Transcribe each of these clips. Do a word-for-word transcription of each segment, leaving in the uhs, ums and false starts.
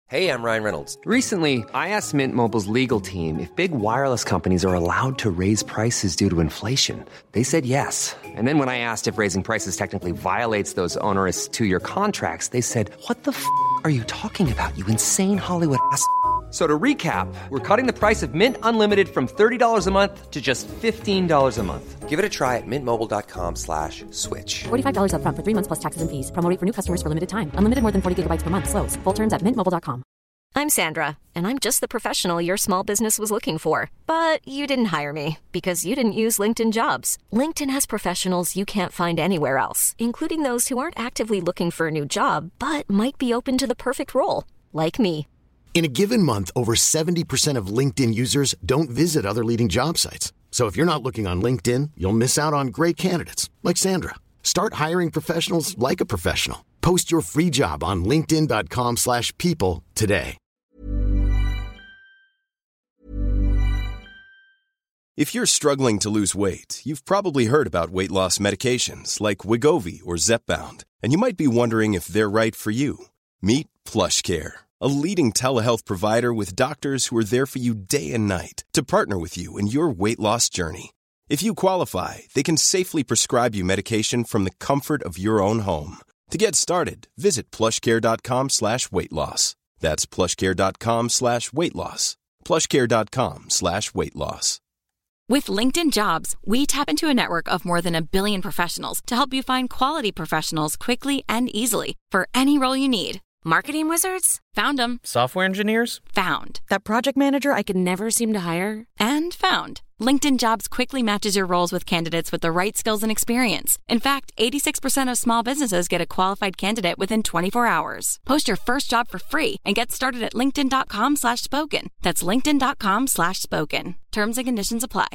Hey, I'm Ryan Reynolds. Recently, I asked Mint Mobile's legal team if big wireless companies are allowed to raise prices due to inflation. They said yes. And then when I asked if raising prices technically violates those onerous two-year contracts, they said, what the f*** are you talking about, you insane Hollywood ass f- So to recap, we're cutting the price of Mint Unlimited from thirty dollars a month to just fifteen dollars a month. Give it a try at mintmobile.com slash switch. forty-five dollars up front for three months plus taxes and fees. Promo rate for new customers for limited time. Unlimited more than forty gigabytes per month. Slows full terms at mint mobile dot com. I'm Sandra, and I'm just the professional your small business was looking for. But you didn't hire me because you didn't use LinkedIn Jobs. LinkedIn has professionals you can't find anywhere else, including those who aren't actively looking for a new job, but might be open to the perfect role, like me. In a given month, over seventy percent of LinkedIn users don't visit other leading job sites. So if you're not looking on LinkedIn, you'll miss out on great candidates like Sandra. Start hiring professionals like a professional. Post your free job on linkedin.com slash people today. If you're struggling to lose weight, you've probably heard about weight loss medications like Wegovy or Zepbound, and you might be wondering if they're right for you. Meet PlushCare, a leading telehealth provider with doctors who are there for you day and night to partner with you in your weight loss journey. If you qualify, they can safely prescribe you medication from the comfort of your own home. To get started, visit plushcare.com slash weight loss. That's plushcare.com slash weight loss. plushcare.com slash weight loss. With LinkedIn Jobs, we tap into a network of more than a billion professionals to help you find quality professionals quickly and easily for any role you need. Marketing wizards? Found them. Software engineers? Found. That project manager I could never seem to hire? And found. LinkedIn Jobs quickly matches your roles with candidates with the right skills and experience. In fact, eighty-six percent of small businesses get a qualified candidate within twenty-four hours. Post your first job for free and get started at linkedin.com slash spoken. That's linkedin.com slash spoken. Terms and conditions apply.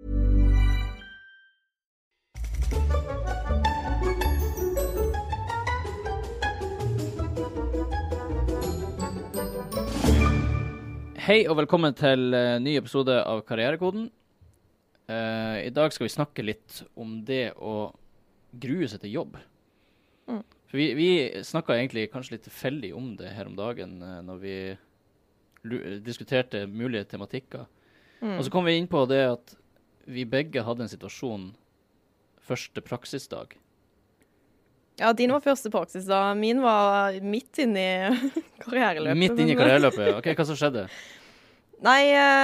Hei og velkommen til uh, ny episode av Karrierekoden. Uh, I dag skal vi snakke litt om det å grue seg til jobb. Mm. For vi, vi snakket egentlig kanskje litt tilfeldig om det her om dagen uh, når vi diskuterte mulige tematikker. Mm. Og så kom vi inn på det at vi begge hadde en situasjon første praksisdag. Ja, din var første praksis da. Min var midt inne i karriereløpet. Midt inne i karriereløpet, ok. Hva så skjedde? Nei,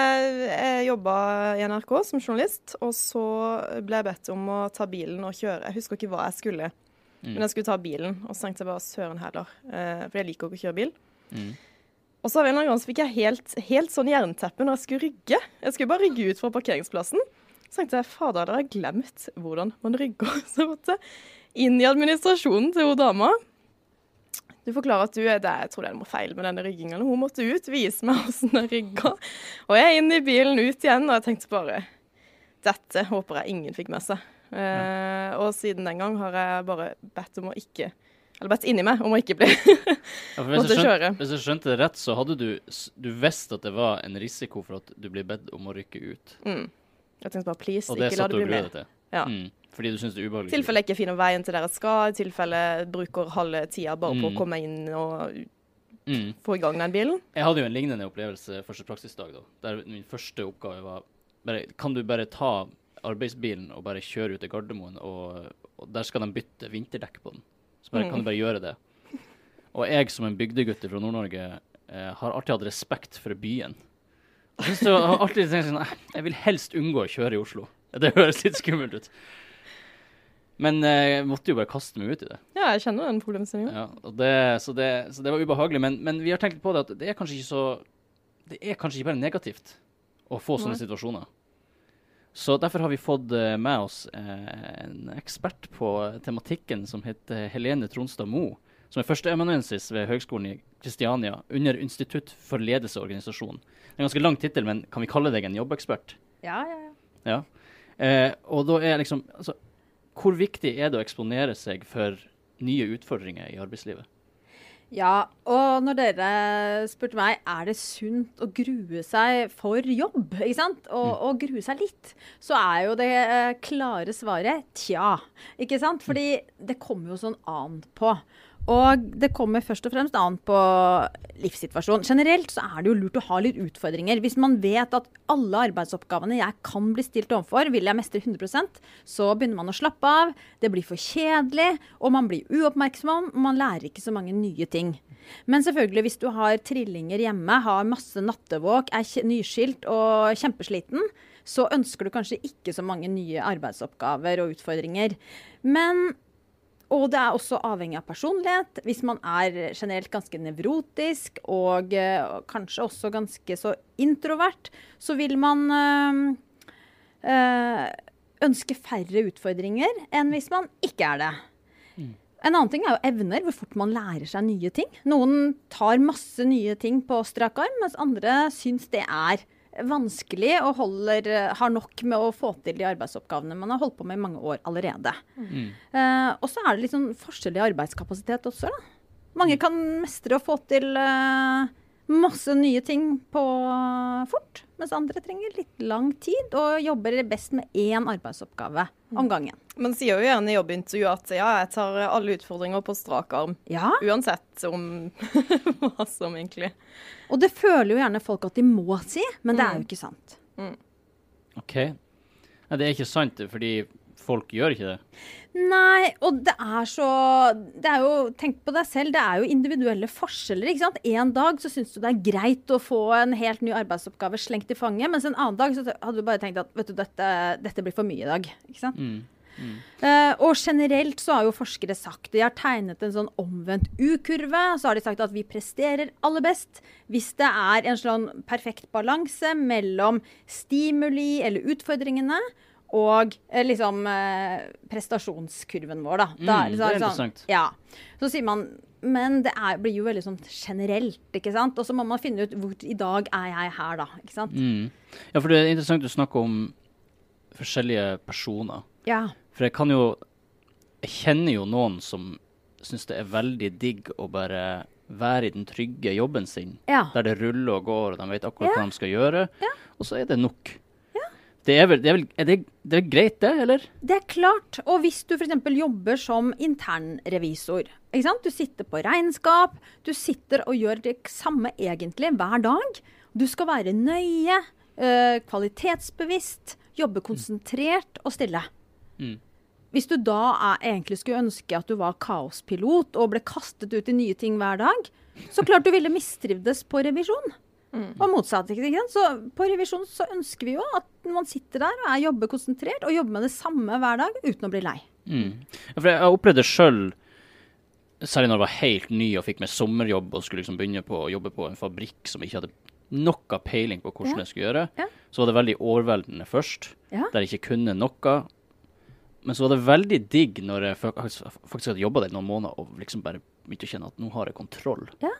jeg jobbet i N R K som journalist, og så ble jeg bedt om å ta bilen og kjøre. Jeg husker ikke hva jeg skulle, mm. men jeg skulle ta bilen, og så tenkte jeg bare søren heller, for jeg liker ikke å kjøre bil. Mm. Og så av en eller annen gang så fikk jeg helt, helt sånn jernteppe når jeg skulle rygge. Jeg skulle bare rygge ut fra parkeringsplassen. Så tenkte jeg, fader, da har jeg glemt hvordan man rygger. Så måtte inn i administrasjonen til hun dama. Du forklarer at du er det, jeg tror det er noe feil med denne ryggingen. Hun måtte ut, vise meg hvordan jeg rygger. Og jeg er inn i bilen, ut igjen, og jeg tenkte bare, dette håper jeg ingen fikk med seg. Ja. Eh, og siden den gang har jeg bare bedt om å ikke, eller bedt inni meg om å ikke bli ja, måtte skjønte, kjøre. Hvis jeg skjønte det rett, så hadde du, du visst at det var en risiko for at du ble bedt om å rykke ut. Mm. Jeg tenkte bare, please, ikke la det bli med. Og det satt du og glede til. Ja. Mm. Fordi du synes det er ubehagelig. I tilfelle jeg ikke finner veien til der jeg skal, i tilfelle jeg bruker halve tida bare mm. på å komme inn og mm. få i gang den bilen. Jeg hadde jo en lignende opplevelse første praksisdag da. Der min første oppgave var, bare, kan du bare ta arbeidsbilen og bare kjøre ut til Gardermoen, og, og der skal de bytte vinterdekk på den. Så bare, mm. kan du bare gjøre det. Og jeg som en bygdegutt fra Nord-Norge eh, har alltid hatt respekt for byen. Jeg synes det har alltid tenkt sånn, jeg vil helst unngå å kjøre i Oslo. Det høres litt skummelt ut. Men eh, jeg måtte jo bare kaste meg ut i det. Ja, jeg kjenner den problemstillingen. Ja, og det, så, det, så det var ubehagelig. Men, men vi har tenkt på det at det er kanskje ikke så... Det er kanskje ikke bare negativt å få sånne Nei. situasjoner. Så derfor har vi fått uh, med oss uh, en ekspert på tematikken som heter Helene Tronstad Moe, som er førsteamanuensis ved Høgskolen i Kristiania under Institutt for ledelse og organisasjon. Det er en ganske lang titel, men kan vi kalle deg en jobbekspert? Ja, ja, ja. Ja. Uh, og da er liksom... Altså, hvor viktig er det å eksponere seg for nye utfordringer i arbeidslivet? Ja, og når dere spurte meg, er det sunt å grue seg for jobb, ikke sant? Og, mm. og grue seg litt, så er jo det klare svaret, tja, ikke sant? Fordi det kommer jo sånn an på. Og det kommer først og fremst an på livssituasjonen. Generelt så er det jo lurt å ha litt utfordringer. Hvis man vet at alle arbeidsoppgavene jeg kan bli stilt overfor, vil jeg mestre hundre prosent, så begynner man å slappe av, det blir for kjedelig, og man blir uoppmerksom, og man lærer ikke så mange nye ting. Men selvfølgelig, hvis du har trillinger hjemme, har masse nattevåk, er nyskilt og kjempesliten, så ønsker du kanskje ikke så mange nye arbeidsoppgaver og utfordringer. Men Og det er også avhengig av personlighet. Hvis man er generelt ganske nevrotisk og uh, kanskje også ganske så introvert, så vil man uh, uh, ønske færre utfordringer enn hvis man ikke er det. Mm. En annen ting er jo evner, hvor fort man lærer seg nye ting. Noen tar masse nye ting på strak arm, mens andre syns det er vanskelig og holder, har nok med å få til de arbeidsoppgavene man har holdt på med i mange år allerede. Mm. Uh, og så er det litt sånn forskjell i arbeidskapasitet også. Da. Mange kan mestre å få til uh, masse nye ting på fort, mens andre trenger litt lang tid og jobber best med én arbeidsoppgave om gangen. Man sier jo gjerne i jobbintervju at ja, jeg tar alle utfordringer på strak arm, ja. Uansett om hva som egentlig. Og det føler jo gjerne folk at de må si, men det er jo ikke sant. Mm. Ok. Nei, det er ikke sant, fordi folk gjør ikke det. Nei, og det er så, det er jo, tenk på deg selv, det er jo individuelle forskjeller, ikke sant? En dag så synes du det er greit å få en helt ny arbeidsoppgave slengt i fanget, mens en annen dag så hadde du bare tenkt at, vet du, dette, dette blir for mye i dag, ikke sant? Mm. Mm. Uh, og generelt så har jo forskere sagt, de har tegnet en sånn omvendt U-kurve, så har de sagt at vi presterer aller best hvis det er en sånn perfekt balanse mellom stimuli eller utfordringene og eh, liksom eh, prestasjonskurven vår da. Mm, da det er interessant. Sånn, ja. Så sier man, men det er, blir jo veldig sånn generelt, ikke sant? Og så må man finne ut hvor i dag er jeg her da, ikke sant? Mm. Ja, for det er interessant å snakke om forskjellige personer. Ja. For jeg kan jo, jeg kjenner jo noen som synes det er veldig digg å bare være i den trygge jobben sin, ja. Der det ruller og går, og de vet akkurat ja. hva de skal gjøre, ja. Og så er det nok. Ja. Det er vel, det er vel er det, det er greit det, eller? Det er klart, og hvis du for eksempel jobber som internrevisor, ikke sant? Du sitter på regnskap, du sitter og gjør det samme egentlig hver dag, du skal være nøye, øh, kvalitetsbevisst, jobbe konsentrert og stille. Mm. Hvis du da er, egentlig skulle ønske at du var kaospilot og ble kastet ut i nye ting hver dag, så klart du ville mistrivdes på revisjon. Mm. Og motsatt, ikke sant? Så på revisjon så ønsker vi jo at man sitter der og er jobber konsentrert og jobber med det samme hver dag uten å bli lei. Mm. Ja, for jeg opplevde selv, særlig når jeg var helt ny og fikk med sommerjobb og skulle liksom begynne på å jobbe på en fabrikk som ikke hadde noe peiling på hvordan ja. jeg skulle gjøre, ja. Så var det veldig overveldende først, ja. Der jeg ikke kunne noe. Men så var det veldig digg når jeg faktisk hadde jobbet der noen måneder og liksom bare begynte å kjenne at nå har jeg kontroll. Ja.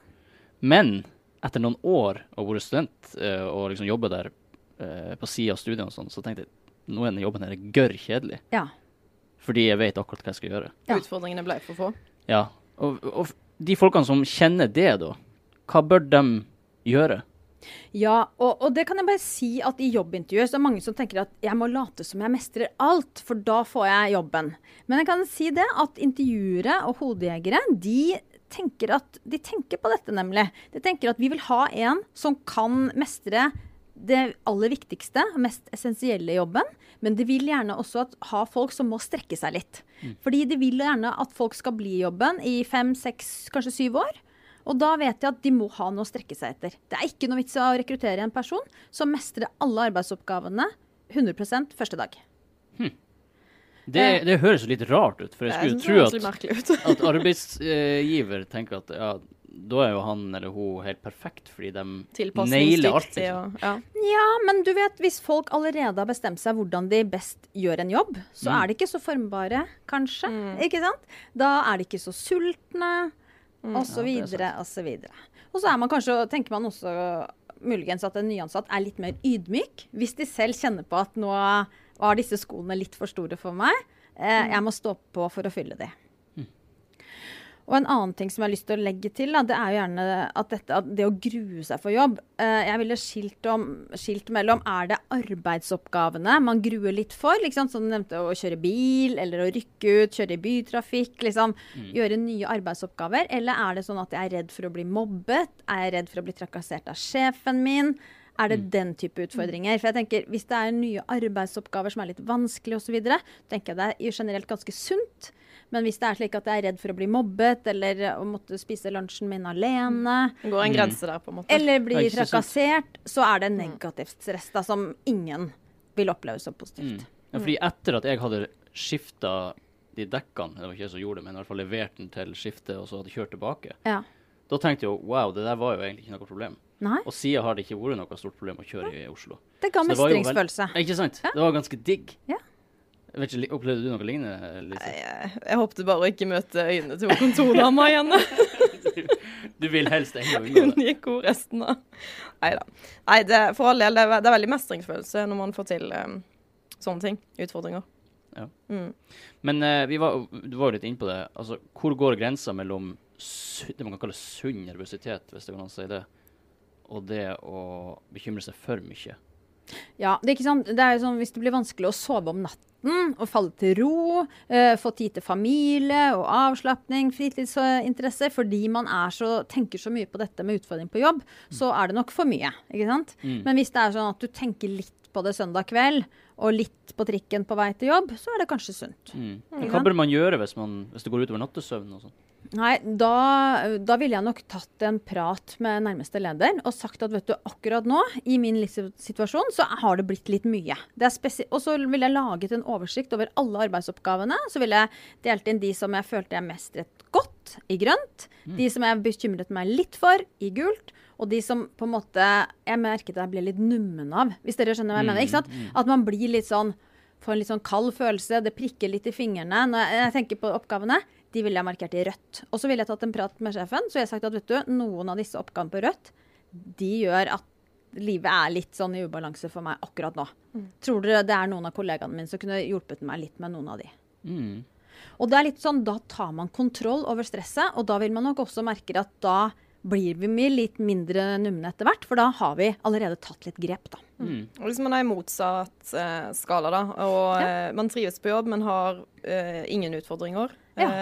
Men etter noen år å være student uh, og liksom jobbe der uh, på siden av studiene og sånn, så tenkte jeg nå er denne jobben her gørr kjedelig. Ja. Fordi jeg vet akkurat hva jeg skal gjøre. Ja. Utfordringene ble for få. Ja, og, og de folkene som kjenner det da, hva bør de gjøre? Ja, og, og det kan jeg bare si at i jobbintervjuet så er mange som tenker at jeg må late som jeg mestrer alt, for da får jeg jobben. Men jeg kan si det at intervjuere og hodejegere, de tenker, at, de tenker på dette nemlig. De tenker at vi vil ha en som kan mestre det aller viktigste, mest essensielle i jobben, men de vil gjerne også at, ha folk som må strekke seg litt. Mm. Fordi de vil gjerne at folk skal bli i jobben i fem, seks, kanskje syv år, og da vet jeg at de må ha noe å strekke seg etter. Det er ikke noe vits å rekruttere en person som mestrer alle arbeidsoppgavene hundre prosent første dag. Hm. Det, det høres litt rart ut, for jeg skulle tro at, at arbeidsgiver tenker at ja, da er jo han eller hun helt perfekt, fordi de nailer alt. Liksom. Ja. ja, men du vet, hvis folk allerede har bestemt seg hvordan de best gjør en jobb, så mm. er de ikke så formbare, kanskje, mm. ikke sant? Da er de ikke så sultne, Mm. og så videre, og så videre. Og så er man kanskje, tenker man også muligens at en nyansatt er litt mer ydmyk, hvis de selv kjenner på at nå var disse skoene litt for store for meg. Eh, jeg må stå på for å fylle de. Mm. Og en annen ting som jeg har lyst til å legge til, da, det er jo gjerne at, dette, at det å grue seg for jobb, eh, jeg ville skilt, om, skilt mellom, er det arbeidsoppgavene man gruer litt for, liksom, som du nevnte, å kjøre bil, eller å rykke ut, kjøre i bytrafikk, liksom, mm. gjøre nye arbeidsoppgaver, eller er det sånn at jeg er redd for å bli mobbet, er jeg redd for å bli trakassert av sjefen min, er det mm. den type utfordringer? For jeg tenker, hvis det er nye arbeidsoppgaver som er litt vanskelig og så videre, tenker jeg det er jo generelt ganske sunt. Men hvis det er slik at jeg er redd for å bli mobbet, eller å måtte spise lunsjen min alene, det går en grense der på en måte. Eller bli trakassert, så er det negativt stress da, som ingen vil oppleve som positivt. Mm. Ja, fordi etter at jeg hadde skiftet de dekkene, det var ikke jeg som gjorde det, men i hvert fall levert den til skiftet, og så hadde kjørt tilbake, ja. Da tenkte jeg jo, wow, det der var jo egentlig ikke noe problem. Nei. Og siden har det ikke vært noe stort problem å kjøre i Oslo. Det ga mestringsfølelse. Veld... Ikke sant? Ja. Det var ganske digg. Ja. Jeg vet ikke, opplevde du noe lignende, Lise? Nei, jeg, jeg håpte bare å ikke møte øynene til kontordama igjen. du, du vil helst ennå unngå det. Hun gikk god resten av. Neida. Nei, det, for all del, det er, det er veldig mestringsfølelse når man får til um, sånne ting, utfordringer. Ja. Mm. Men uh, vi var, du var jo litt inne på det. Altså, hvor går grensa mellom det man kan kalle sunn nervøsitet, hvis det kan si det, og det å bekymre seg for mye? Ja, det er ikke sant. Det er jo sånn, hvis det blir vanskelig å sove om natten, og falle til ro, eh, få tid til familie og avslappning, fritidsinteresser, fordi man er så, tenker så mye på dette med utfordring på jobb, mm. så er det nok for mye, ikke sant? Mm. Men hvis det er sånn at du tenker litt på det søndag kveld, og litt på trikken på vei til jobb, så er det kanskje sunt. Mm. Hva bør man gjøre hvis, man, hvis det går utover nattesøvn og sånn? Nei, da, da ville jeg nok tatt en prat med nærmeste leder og sagt at vet du, akkurat nå, i min livssituasjon, så har det blitt litt mye. Det er og så ville jeg laget en oversikt over alle arbeidsoppgavene, så ville jeg delt inn de som jeg følte jeg mestret godt i grønt, mm. de som jeg bekymret meg litt for i gult, og de som på en måte, jeg merket at jeg ble litt nummen av, hvis dere skjønner hva jeg mm. mener, ikke sant? At man blir litt sånn, får en litt sånn kald følelse, det prikker litt i fingrene. Når jeg, jeg tenker på oppgavene, de ville jeg markert i rødt. Og så ville jeg tatt en prat med sjefen, så jeg har sagt at vet du, noen av disse oppgavene på rødt, de gjør at livet er litt sånn i ubalanse for meg akkurat nå. Mm. Tror dere det er noen av kollegaene mine som kunne hjulpet meg litt med noen av de? Mm. Og det er litt sånn, da tar man kontroll over stresset, og da vil man nok også merke at da blir vi litt mindre numne etter hvert, for da har vi allerede tatt litt grep da. Mm. Og hvis man er i motsatt eh, skala da, og ja. eh, man trives på jobb, men har eh, ingen utfordringer, ja.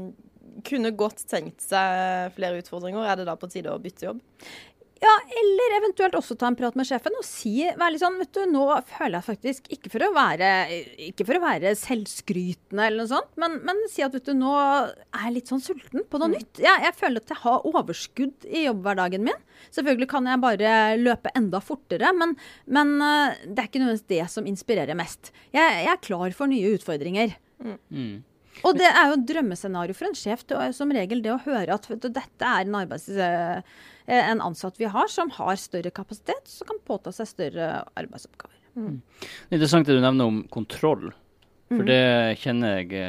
eh, kunne godt tenkt seg flere utfordringer, er det da på tide å bytte jobb? Ja, eller eventuelt også ta en prat med sjefen og si, være litt sånn, vet du, nå føler jeg faktisk, ikke for å være, ikke for å være selvskrytende eller noe sånt, men, men si at, vet du, nå er jeg litt sånn sulten på noe mm. nytt. Ja, jeg føler at jeg har overskudd i jobbhverdagen min. Selvfølgelig kan jeg bare løpe enda fortere, men, men det er ikke nødvendigvis det som inspirerer mest. Jeg, jeg er klar for nye utfordringer. Mm. Mm. Og det er jo et drømmescenario for en sjef, som regel det å høre at du, dette er en, arbeids, en ansatt vi har som har større kapasitet, som kan påta seg større arbeidsoppgaver. Mm. Det er interessant det du nevner om kontroll, for mm. det kjenner jeg,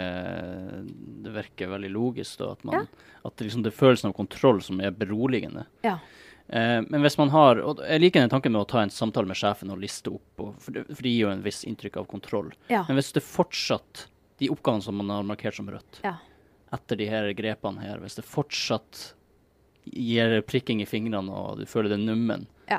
det virker veldig logisk da, at, man, ja. at det, liksom, det er følelsen av kontroll som er beroligende. Ja. Eh, men hvis man har, og jeg liker den tanken med å ta en samtale med sjefen og liste opp, og, for, det, for det gir jo en viss inntrykk av kontroll. Ja. Men hvis det fortsatt de oppgavene som man har markert som rødt, ja. etter de her grepene her, hvis det fortsatt gir prikking i fingrene og du føler det nummen, ja.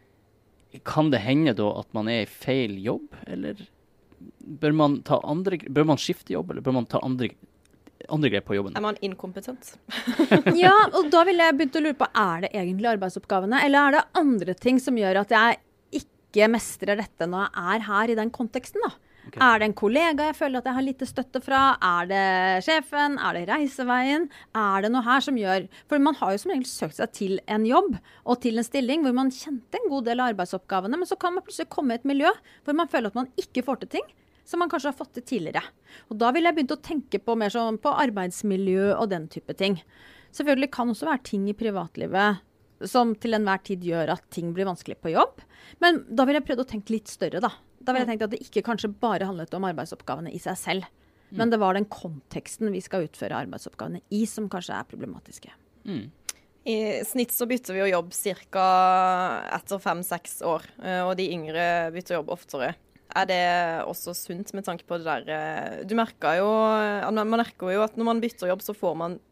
kan det hende da at man er i feil jobb, eller bør man, ta andre, bør man skifte jobb, eller bør man ta andre, andre grep på jobben? Er man inkompetent? Ja, og da vil jeg begynne å lure på, er det egentlig arbeidsoppgavene, eller er det andre ting som gjør at jeg ikke mestrer dette når jeg er her i den konteksten da? Okay. Er det en kollega jeg føler at jeg har lite støtte fra? Er det sjefen? Er det reiseveien? Er det noe her som gjør... For man har jo som regel søkt seg til en jobb og til en stilling hvor man kjente en god del av arbeidsoppgavene, men så kan man plutselig komme i et miljø hvor man føler at man ikke får til ting som man kanskje har fått til tidligere. Og da vil jeg begynne å tenke på mer sånn på arbeidsmiljø og den type ting. Selvfølgelig kan også være ting i privatlivet som til enhver tid gjør at ting blir vanskelig på jobb, men da vil jeg prøve å tenke litt større da. Da vil jeg tenke at det ikke kanskje bare handlet om arbeidsoppgavene i seg selv, mm. men det var den konteksten vi skal utføre arbeidsoppgavene i som kanskje er problematiske. Mm. I snitt så bytter vi jo jobb cirka etter fem-seks år, og de yngre bytter jobb oftere. Er det også sunt med tanke på det der? Du merker jo, man merker jo at når man bytter jobb så får man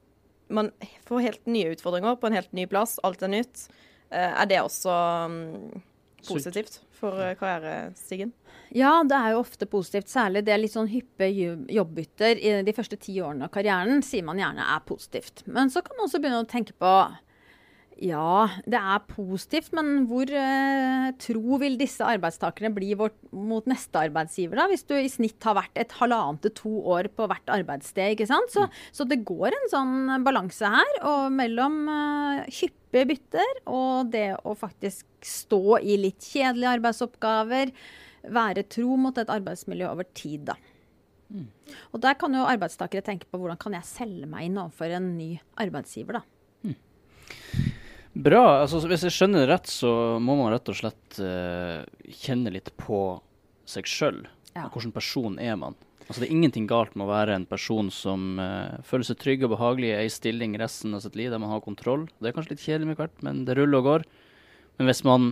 man får helt nye utfordringer på en helt ny plass, alt er nytt, uh, er det også um, positivt for uh, karrierestigen? Ja, det er jo ofte positivt. Særlig det litt sånn hyppe jobbbytter i de første ti årene av karrieren, sier man gjerne er positivt. Men så kan man også begynne å tenke på, ja, det er positivt, men hvor eh, tro vil disse arbeidstakerne bli vårt, mot neste arbeidsgiver da? Hvis du i snitt har vært et halvannet til to år på hvert arbeidssted, ikke sant? Så, mm. så det går en sånn balanse her, og mellom eh, hyppige bytter og det å faktisk stå i litt kjedelige arbeidsoppgaver, være tro mot et arbeidsmiljø over tid da. Mm. Og der kan jo arbeidstakere tenke på hvordan kan jeg selge meg inn overfor en ny arbeidsgiver da. Mm. Bra, altså hvis jeg skjønner det rett, så må man rett og slett uh, kjenne litt på seg selv. Ja. Hvordan person er man? Altså det er ingenting galt med å være en person som uh, føler seg trygg og behagelig i en stilling resten av sitt liv, der man har kontroll. Det er kanskje litt kjedelig med hvert, men det ruller og går. Men hvis man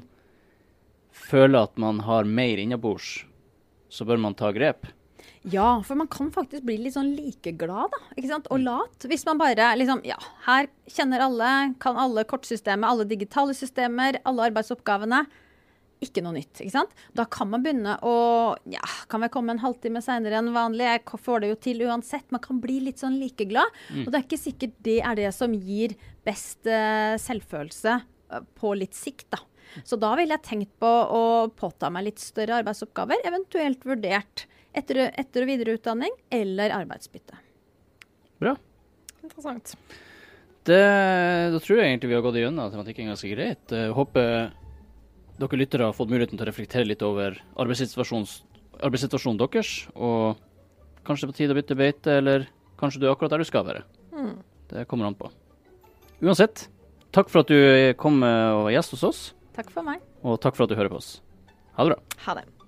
føler at man har mer innabords, så bør man ta grep. Ja, for man kan faktisk bli litt sånn likeglad da, ikke sant? Og lat. Hvis man bare liksom, ja, her kjenner alle, kan alle kortsystemer, alle digitale systemer, alle arbeidsoppgavene. Ikke noe nytt, ikke sant? Da kan man begynne å, ja, kan vi komme en halvtime senere enn vanlig? Jeg får det jo til uansett. Man kan bli litt sånn likeglad. Mm. Og det er ikke sikkert det er det som gir best uh, selvfølelse uh, på litt sikt da. Så da vil jeg tenkt på å påta meg litt større arbeidsoppgaver, eventuelt vurdert etter, etter- og videreutdanning eller arbeidsbytte. Bra. Interessant. Det, da tror jeg egentlig vi har gått igjennom tematikken ganske greit. Jeg håper dere lyttere har fått muligheten til å reflektere litt over arbeidssituasjonen, arbeidssituasjonen deres, og kanskje det er på tide å bytte beite, eller kanskje du er akkurat der du skal være. Mm. Det kommer an på. Uansett, takk for at du kom og var gjest hos oss. Takk for meg. Og takk for at du hører på oss. Ha det bra. Ha det.